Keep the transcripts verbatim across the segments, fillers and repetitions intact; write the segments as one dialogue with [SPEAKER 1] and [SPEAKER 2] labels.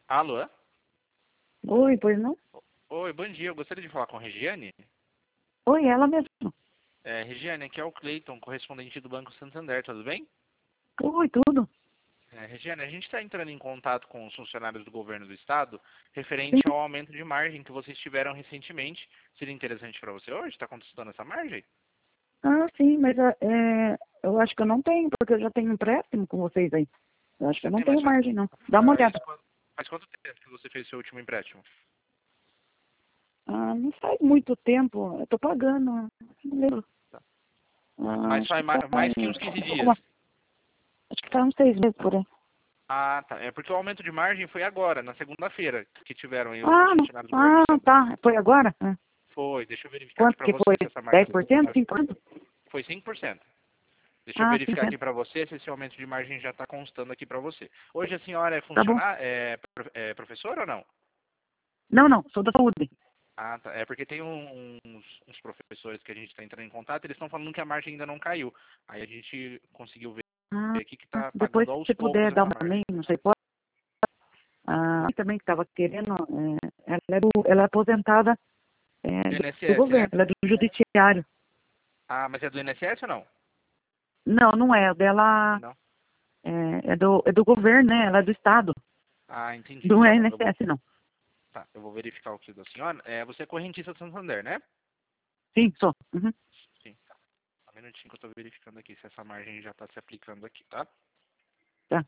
[SPEAKER 1] Alô?
[SPEAKER 2] Oi, pois não?
[SPEAKER 1] Oi, bom dia. Eu gostaria de falar com a Regiane.
[SPEAKER 2] Oi, ela mesmo.
[SPEAKER 1] É, Regiane, aqui é o Cleiton, correspondente do Banco Santander, tudo bem?
[SPEAKER 2] Oi, tudo.
[SPEAKER 1] É, Regiane, a gente está entrando em contato com os funcionários do governo do estado
[SPEAKER 2] Sim.
[SPEAKER 1] referente ao aumento de margem que vocês tiveram recentemente. Seria interessante para você hoje? Está contestando essa margem?
[SPEAKER 2] Ah, sim, mas ah, é, eu acho que eu não tenho, porque eu já tenho um empréstimo com vocês aí. Eu acho que
[SPEAKER 1] Você
[SPEAKER 2] eu não
[SPEAKER 1] tem, mas
[SPEAKER 2] tenho
[SPEAKER 1] faz,
[SPEAKER 2] margem, não. Dá uma
[SPEAKER 1] faz,
[SPEAKER 2] olhada.
[SPEAKER 1] quanto- faz quanto tempo que você fez seu último empréstimo?
[SPEAKER 2] Ah, não faz muito tempo. Eu tô pagando. ah, Não lembro.
[SPEAKER 1] Tá.
[SPEAKER 2] Ah,
[SPEAKER 1] Mas
[SPEAKER 2] acho que
[SPEAKER 1] faz ma-
[SPEAKER 2] faz.
[SPEAKER 1] mais que uns quinze dias.
[SPEAKER 2] Uma, acho que faz uns seis meses por aí.
[SPEAKER 1] Ah, tá. É porque o aumento de margem foi agora, na segunda-feira, que tiveram aí os
[SPEAKER 2] Ah, não.
[SPEAKER 1] funcionários do governo do
[SPEAKER 2] Ah,
[SPEAKER 1] estado.
[SPEAKER 2] tá. Foi agora? Ah.
[SPEAKER 1] Foi, deixa eu verificar aqui
[SPEAKER 2] Quanto
[SPEAKER 1] para
[SPEAKER 2] que foi?
[SPEAKER 1] você se essa margem
[SPEAKER 2] Dez
[SPEAKER 1] foi
[SPEAKER 2] por cento?
[SPEAKER 1] confirmada.
[SPEAKER 2] cinco por cento?
[SPEAKER 1] Foi cinco por cento. Deixa eu
[SPEAKER 2] Ah,
[SPEAKER 1] verificar aqui
[SPEAKER 2] cinco por cento.
[SPEAKER 1] para você se esse aumento de margem já está constando aqui para você. Hoje a senhora é
[SPEAKER 2] Tá bom.
[SPEAKER 1] funcionar, é, pro- é professora ou não?
[SPEAKER 2] Não, não. Sou da saúde.
[SPEAKER 1] Ah, tá. É porque tem um- uns, uns professores que a gente está entrando em contato, eles estão falando que a margem ainda não caiu. Aí a gente conseguiu ver
[SPEAKER 2] Ah,
[SPEAKER 1] aqui que está
[SPEAKER 2] depois,
[SPEAKER 1] pagando aos
[SPEAKER 2] se
[SPEAKER 1] poucos
[SPEAKER 2] puder dar
[SPEAKER 1] essa
[SPEAKER 2] uma
[SPEAKER 1] margem.
[SPEAKER 2] também, não sei, pode. Ah, também que estava querendo, é, ela, é do, ela é aposentada é,
[SPEAKER 1] Do
[SPEAKER 2] do, do
[SPEAKER 1] I N S S, né?
[SPEAKER 2] governo, ela é do judiciário.
[SPEAKER 1] Ah, mas é do I N S S ou não?
[SPEAKER 2] Não, não é, o dela
[SPEAKER 1] Não.
[SPEAKER 2] é, é, do, é do governo, né? Ela é do Estado,
[SPEAKER 1] Ah, entendi.
[SPEAKER 2] não
[SPEAKER 1] Tá
[SPEAKER 2] é
[SPEAKER 1] bom. Eu vou,
[SPEAKER 2] I N S S, não.
[SPEAKER 1] tá, eu vou verificar o que da senhora. É, você é correntista do Santander, né?
[SPEAKER 2] Sim, sou. Uhum,
[SPEAKER 1] Sim, tá. Só um minutinho que eu estou verificando aqui se essa margem já está se aplicando aqui, tá?
[SPEAKER 2] tá.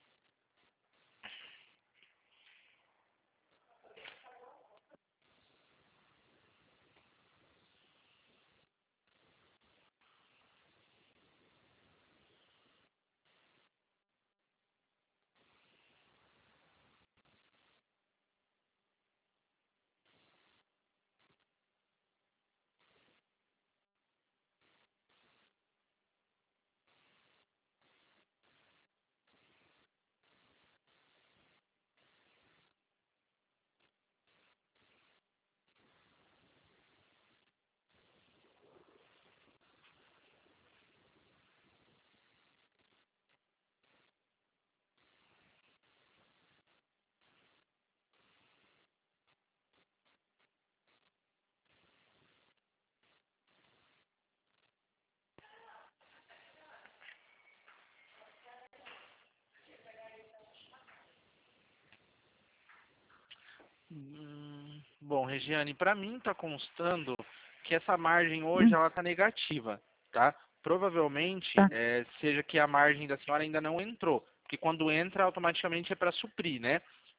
[SPEAKER 1] Hum, bom, Regiane, para mim está constando que essa margem hoje
[SPEAKER 2] Hum,
[SPEAKER 1] ela está negativa, tá? Provavelmente
[SPEAKER 2] tá.
[SPEAKER 1] é, seja que a margem da senhora ainda não entrou, porque quando entra automaticamente é para suprir, né?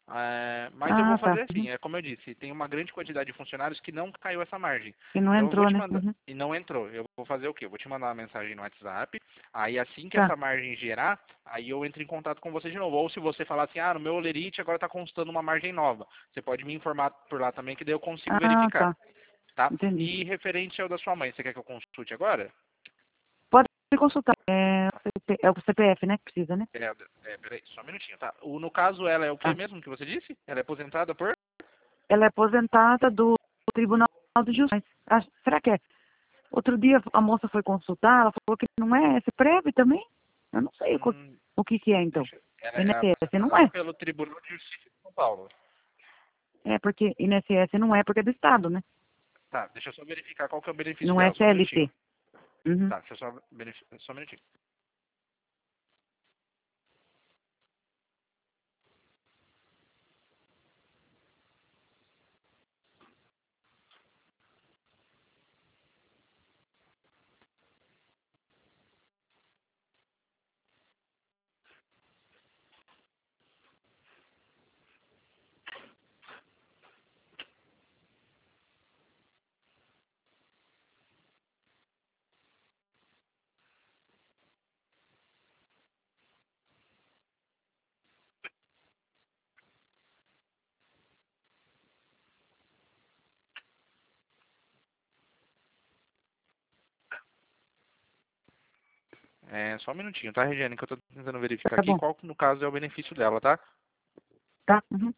[SPEAKER 1] É, mas eu vou
[SPEAKER 2] Ah, tá.
[SPEAKER 1] fazer assim,
[SPEAKER 2] Uhum.
[SPEAKER 1] é como eu disse, tem uma grande quantidade de funcionários que não caiu essa margem.
[SPEAKER 2] E não
[SPEAKER 1] Então eu vou
[SPEAKER 2] entrou,
[SPEAKER 1] te
[SPEAKER 2] né?
[SPEAKER 1] mandar,
[SPEAKER 2] Uhum.
[SPEAKER 1] e não entrou, eu vou fazer o quê? Eu vou te mandar uma mensagem no WhatsApp, aí assim que
[SPEAKER 2] Tá.
[SPEAKER 1] essa margem gerar, aí eu entro em contato com você de novo. Ou se você falar assim, ah, no meu Olerite agora está constando uma margem nova. Você pode me informar por lá também, que daí eu consigo
[SPEAKER 2] Ah,
[SPEAKER 1] verificar,
[SPEAKER 2] tá.
[SPEAKER 1] tá?
[SPEAKER 2] Entendi.
[SPEAKER 1] E referente ao da sua mãe, você quer que eu consulte agora?
[SPEAKER 2] Pode consultar. É, o C P é o C P F, né? Que precisa, né?
[SPEAKER 1] É, é, peraí, só um minutinho, tá? O, no caso, ela é o que
[SPEAKER 2] Tá.
[SPEAKER 1] mesmo que você disse? Ela é aposentada por?
[SPEAKER 2] Ela é aposentada do Tribunal de Justiça. Ah, será que é? Outro dia a moça foi consultar, ela falou que não é esse prévio também? Eu não sei o, co-
[SPEAKER 1] Hum,
[SPEAKER 2] o que que é, então.
[SPEAKER 1] deixa, ela
[SPEAKER 2] I N
[SPEAKER 1] é
[SPEAKER 2] S S não
[SPEAKER 1] aposentada
[SPEAKER 2] é.
[SPEAKER 1] pelo Tribunal de Justiça de São Paulo.
[SPEAKER 2] É porque I N S S não é porque é do Estado, né?
[SPEAKER 1] Tá, deixa eu só verificar qual que é o benefício
[SPEAKER 2] Não é
[SPEAKER 1] dela, só um minutinho.
[SPEAKER 2] C L T. Uhum.
[SPEAKER 1] Tá, deixa eu só verificar, só um minutinho. É, só um minutinho, tá, Regiane, que eu tô tentando verificar
[SPEAKER 2] Tá
[SPEAKER 1] aqui
[SPEAKER 2] bom.
[SPEAKER 1] qual, no caso, é o benefício dela, tá?
[SPEAKER 2] Tá? Uhum.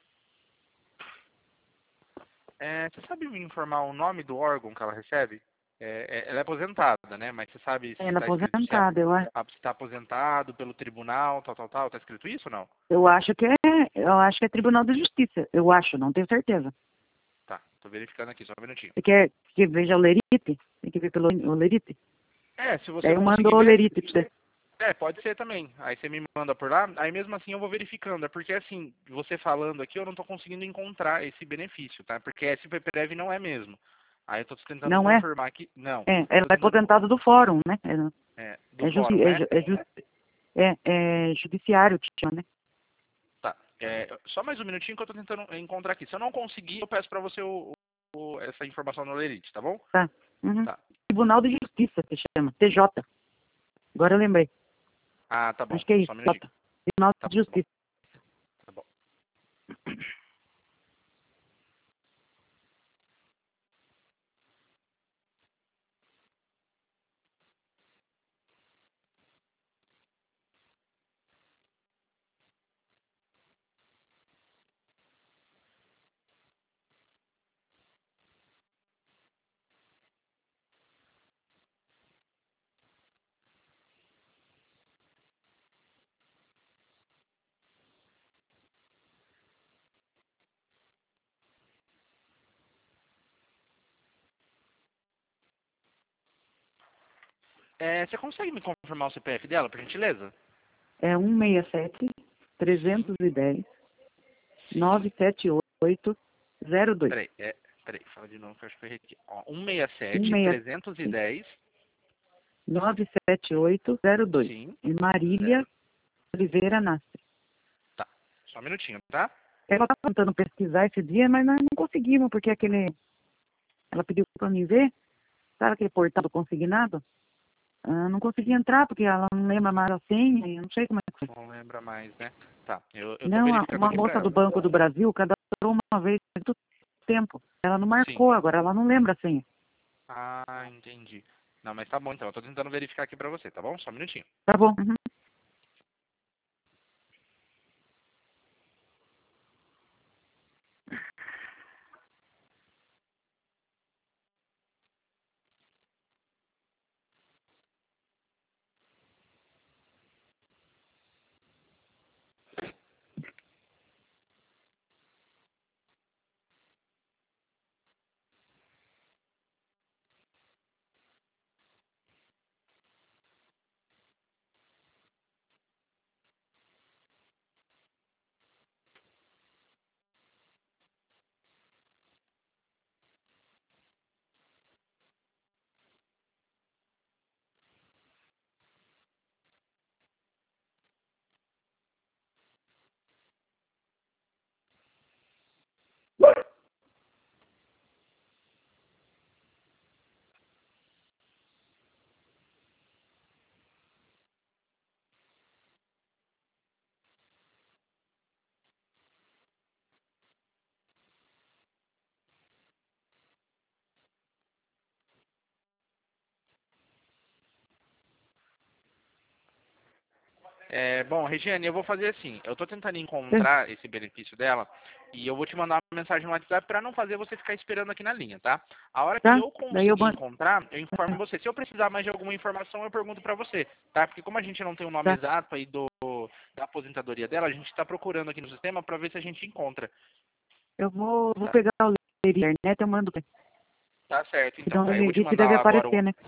[SPEAKER 1] É, você sabe me informar o nome do órgão que ela recebe? É, é- ela é aposentada, né? Mas você sabe se
[SPEAKER 2] Ela é
[SPEAKER 1] está escrito se é-
[SPEAKER 2] aposentada, eu, a-
[SPEAKER 1] se está aposentado pelo tribunal, tal, tal, tal. Tá escrito isso ou não?
[SPEAKER 2] eu acho que é, eu acho que é Tribunal de Justiça. Eu acho, não tenho certeza.
[SPEAKER 1] Tá, tô verificando aqui, só um minutinho.
[SPEAKER 2] Você quer que veja o Lerite? Tem que ver pelo Lerite?
[SPEAKER 1] É, se você
[SPEAKER 2] Daí eu mando
[SPEAKER 1] conseguir
[SPEAKER 2] o
[SPEAKER 1] ver,
[SPEAKER 2] Lerite pra você.
[SPEAKER 1] é, pode ser também. Aí você me manda por lá, aí mesmo assim eu vou verificando. É porque assim, você falando aqui, eu não tô conseguindo encontrar esse benefício, tá? Porque S P P Prev não é mesmo. Aí eu tô tentando
[SPEAKER 2] Não é?
[SPEAKER 1] confirmar aqui. Não,
[SPEAKER 2] É,
[SPEAKER 1] eu
[SPEAKER 2] ela
[SPEAKER 1] tô
[SPEAKER 2] é
[SPEAKER 1] tentando.
[SPEAKER 2] aposentada do fórum, né? É,
[SPEAKER 1] É, do
[SPEAKER 2] é, justi
[SPEAKER 1] fórum,
[SPEAKER 2] é,
[SPEAKER 1] né?
[SPEAKER 2] ju- é, ju- é, é judiciário que chama, né?
[SPEAKER 1] Tá. É, só mais um minutinho que eu tô tentando encontrar aqui. Se eu não conseguir, eu peço pra você o, o- essa informação no Lerite, tá bom?
[SPEAKER 2] Tá. Uhum.
[SPEAKER 1] Tá.
[SPEAKER 2] Tribunal de Justiça que chama, T J. Agora eu lembrei.
[SPEAKER 1] Ah, tá bom.
[SPEAKER 2] Acho que é
[SPEAKER 1] Só
[SPEAKER 2] isso,
[SPEAKER 1] um
[SPEAKER 2] J.
[SPEAKER 1] minutinho.
[SPEAKER 2] Tribunal
[SPEAKER 1] Tá
[SPEAKER 2] de
[SPEAKER 1] bom, tá bom.
[SPEAKER 2] Justiça.
[SPEAKER 1] Tá bom. É, você consegue me confirmar o C P F dela, por gentileza?
[SPEAKER 2] É um seis sete, três
[SPEAKER 1] Sim,
[SPEAKER 2] um zero,
[SPEAKER 1] sim.
[SPEAKER 2] nove sete oito, zero dois.
[SPEAKER 1] Peraí, é, peraí, fala de novo que eu acho que eu errei aqui. Ó, um seis sete,
[SPEAKER 2] um seis
[SPEAKER 1] trezentos e dez,
[SPEAKER 2] nove sete oito zero dois.
[SPEAKER 1] sim,
[SPEAKER 2] E Marília
[SPEAKER 1] zero.
[SPEAKER 2] Oliveira Nastre.
[SPEAKER 1] Tá, só um minutinho, tá?
[SPEAKER 2] Ela tá tentando pesquisar esse dia, mas nós não conseguimos, porque aquele. Ela pediu para mim ver, sabe aquele portal do consignado? Ah, não consegui entrar, porque ela não lembra mais a senha, e eu não sei como é que foi.
[SPEAKER 1] Não lembra mais, né? Tá, eu, eu tô
[SPEAKER 2] Não, a-
[SPEAKER 1] verificando
[SPEAKER 2] uma
[SPEAKER 1] aqui pra
[SPEAKER 2] moça do
[SPEAKER 1] ela.
[SPEAKER 2] Banco do Brasil cadastrou uma vez faz muito tempo. Ela não
[SPEAKER 1] Sim.
[SPEAKER 2] marcou agora, ela não lembra a senha.
[SPEAKER 1] Ah, entendi. Não, mas tá bom então, eu tô tentando verificar aqui pra você, tá bom? Só um minutinho.
[SPEAKER 2] Tá bom. Uhum.
[SPEAKER 1] É, bom, Regiane, eu vou fazer assim. Eu tô tentando
[SPEAKER 2] É,
[SPEAKER 1] encontrar esse benefício dela e eu vou te mandar uma mensagem no WhatsApp pra não fazer você ficar esperando aqui na linha, tá? A hora que
[SPEAKER 2] tá?
[SPEAKER 1] eu
[SPEAKER 2] Daí eu
[SPEAKER 1] conseguir
[SPEAKER 2] mando.
[SPEAKER 1] encontrar, eu informo você. Se eu precisar mais de alguma informação, eu pergunto pra você, tá? Porque como a gente não tem o nome
[SPEAKER 2] Tá.
[SPEAKER 1] exato aí do da aposentadoria dela, a gente tá procurando aqui no sistema pra ver se a gente encontra.
[SPEAKER 2] Eu vou, vou
[SPEAKER 1] Tá,
[SPEAKER 2] pegar o Lerite na internet, eu mando.
[SPEAKER 1] tá certo, então.
[SPEAKER 2] Então o
[SPEAKER 1] Aí eu vou te
[SPEAKER 2] Lerite
[SPEAKER 1] mandar
[SPEAKER 2] deve
[SPEAKER 1] lá agora um.
[SPEAKER 2] aparecer, né?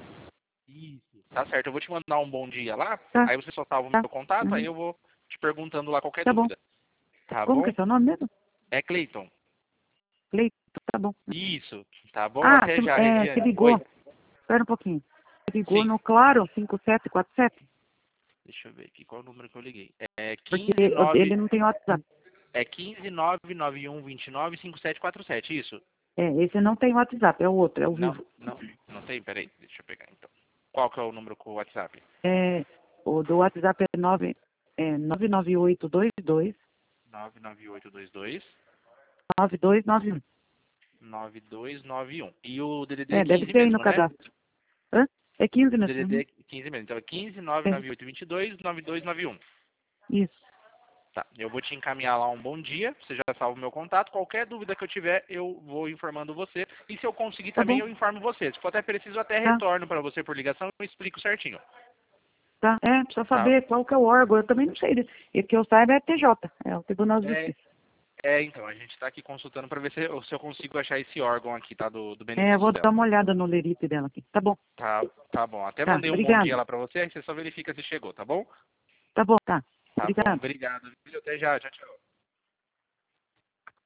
[SPEAKER 1] Isso. Tá certo, eu vou te mandar um bom dia lá,
[SPEAKER 2] Tá,
[SPEAKER 1] aí você só salva o
[SPEAKER 2] tá.
[SPEAKER 1] meu contato, aí
[SPEAKER 2] Uhum.
[SPEAKER 1] eu vou te perguntando lá qualquer
[SPEAKER 2] Tá bom.
[SPEAKER 1] dúvida. Tá
[SPEAKER 2] Como que é
[SPEAKER 1] bom?
[SPEAKER 2] seu nome mesmo?
[SPEAKER 1] É Cleiton.
[SPEAKER 2] Cleito, tá bom.
[SPEAKER 1] Isso, tá bom?
[SPEAKER 2] Ah,
[SPEAKER 1] Até
[SPEAKER 2] você
[SPEAKER 1] já,
[SPEAKER 2] é, você
[SPEAKER 1] Regiane.
[SPEAKER 2] ligou.
[SPEAKER 1] Oi.
[SPEAKER 2] Espera um pouquinho. Você ligou
[SPEAKER 1] Sim.
[SPEAKER 2] no Claro cinco sete quatro sete?
[SPEAKER 1] Deixa eu ver aqui qual é o número que eu liguei. É
[SPEAKER 2] Porque
[SPEAKER 1] quinze nove
[SPEAKER 2] ele não tem WhatsApp.
[SPEAKER 1] é quinze nove nove um vinte e nove cinco sete quatro sete, isso?
[SPEAKER 2] É, esse não tem WhatsApp, é o outro, é o
[SPEAKER 1] Não,
[SPEAKER 2] vivo.
[SPEAKER 1] não, não tem, peraí, deixa eu pegar então. Qual que é o número com o WhatsApp?
[SPEAKER 2] É, o do WhatsApp é, nove é nove nove oito dois dois
[SPEAKER 1] nove nove oito dois dois
[SPEAKER 2] nove dois nove um.
[SPEAKER 1] nove dois nove um. E o D D D é
[SPEAKER 2] É, deve
[SPEAKER 1] quinze
[SPEAKER 2] ter aí no
[SPEAKER 1] mesmo, né?
[SPEAKER 2] cadastro. Hã? É quinze
[SPEAKER 1] O
[SPEAKER 2] mesmo.
[SPEAKER 1] D D D
[SPEAKER 2] Uhum.
[SPEAKER 1] é quinze mesmo. Então é quinze nove
[SPEAKER 2] É,
[SPEAKER 1] nove oito vinte e dois nove dois nove um.
[SPEAKER 2] isso.
[SPEAKER 1] Tá, eu vou te encaminhar lá um bom dia, você já salva o meu contato. Qualquer dúvida que eu tiver, eu vou informando você. E se eu conseguir
[SPEAKER 2] Tá
[SPEAKER 1] também,
[SPEAKER 2] bom,
[SPEAKER 1] eu informo você. Se for até preciso, eu até
[SPEAKER 2] tá,
[SPEAKER 1] retorno para você por ligação e eu explico certinho.
[SPEAKER 2] tá. É, precisa
[SPEAKER 1] Tá?
[SPEAKER 2] saber qual que é o órgão. Eu também não sei. E que eu saiba é T J, é o Tribunal de
[SPEAKER 1] É,
[SPEAKER 2] Justiça.
[SPEAKER 1] é então, a gente está aqui consultando para ver se, eu- se eu consigo achar esse órgão aqui, tá? Do, do
[SPEAKER 2] É, eu
[SPEAKER 1] benefício
[SPEAKER 2] vou dar
[SPEAKER 1] dela.
[SPEAKER 2] uma olhada no lerite dela aqui. Tá bom,
[SPEAKER 1] Tá, tá bom. Até
[SPEAKER 2] tá,
[SPEAKER 1] mandei um bom dia
[SPEAKER 2] obrigada.
[SPEAKER 1] lá para você, aí você só verifica se chegou, tá bom?
[SPEAKER 2] Tá bom, tá.
[SPEAKER 1] Tá bom,
[SPEAKER 2] Obrigada.
[SPEAKER 1] obrigado. Viu? Até já, tchau, tchau.